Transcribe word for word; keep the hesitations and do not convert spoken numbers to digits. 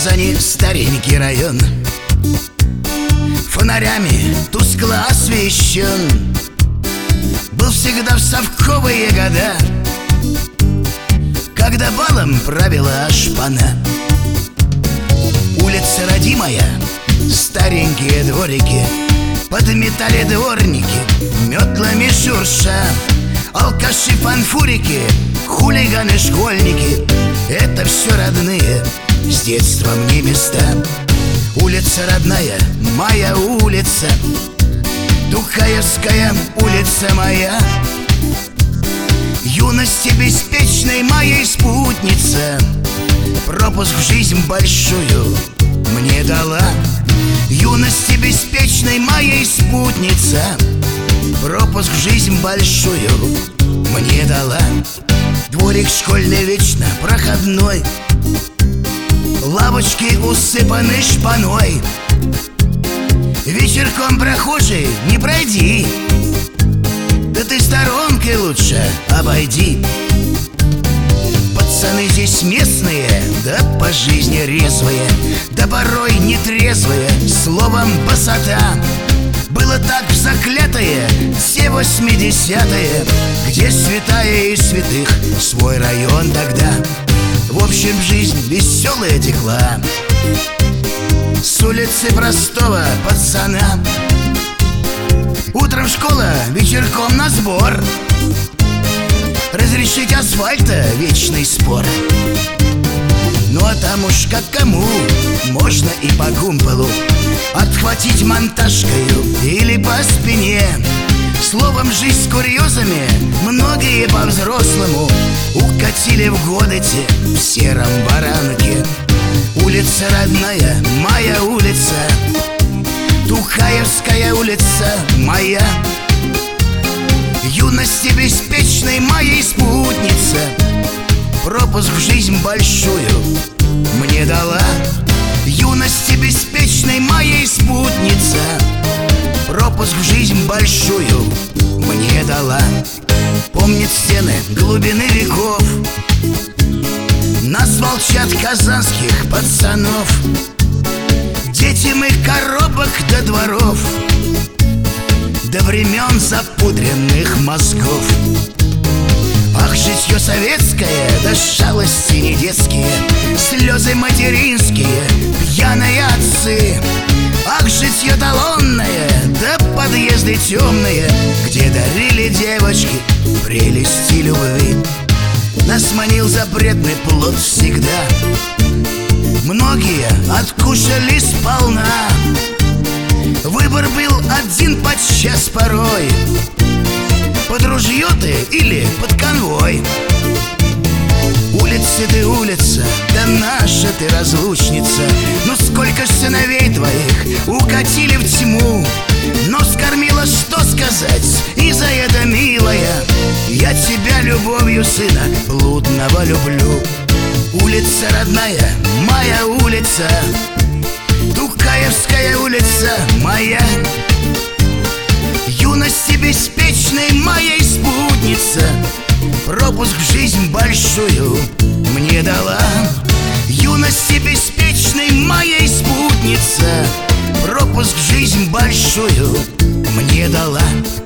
Казани старенький район, фонарями тускло освещен. Был всегда в совковые года, когда балом правила шпана. Улица родимая, старенькие дворики, подметали дворники, метлами шурша. Алкаши, фанфурики, хулиганы, школьники — это все родные, с детства мне места. Улица родная, моя улица, Тукаевская улица моя. Юности беспечной моей спутница пропуск в жизнь большую мне дала. Юности беспечной моей спутница пропуск в жизнь большую мне дала. Дворик школьный вечно проходной, лавочки усыпаны шпаной. Вечерком прохожий не пройди, да ты сторонкой лучше обойди. Пацаны здесь местные, да по жизни резвые, да порой нетрезвые, словом босота. Было так в заклятые все восьмидесятые, где святая и святых свой район тогда. В общем, жизнь веселая текла с улицы простого пацана. Утром школа, вечерком на сбор, разрешить асфальта вечный спор. Ну а там уж как кому, можно и по кумполу отхватить монтажкою или по спине. Словом, жизнь с курьезами многие по-взрослому укатили в годы те в сером баранке. Улица родная, моя улица, Тукаевская улица моя. Юности беспечной моей спутница пропуск в жизнь большую мне дала. Юности беспечной моей спутница пропуск в жизнь большую мне дала. Помнит стены глубины веков, нас волчат казанских пацанов. Дети мы коробок до дворов, до времен запудренных мозгов. Ах, житье советское, да шалости не детские, слезы материнские, пьяные отцы. Ах, житье талонное, да подъезды темные, где дарили девочки прелести любви. Нас манил запретный плод всегда, многие откушали сполна. Выбор был один подчас порой: под ружье ты или под конвой. Улица ты, улица, да наша ты разлучница. Ну сколько ж сыновей твоих укатили в тьму. Но скормила, что сказать, и за это, милая, я тебя любовью сына блудного люблю. Улица родная, моя улица, Тукаевская улица моя. Юности беспечной моей спутница пропуск в жизнь большую мне дала. Юности беспечной моей спутница пропуск в жизнь большую мне дала.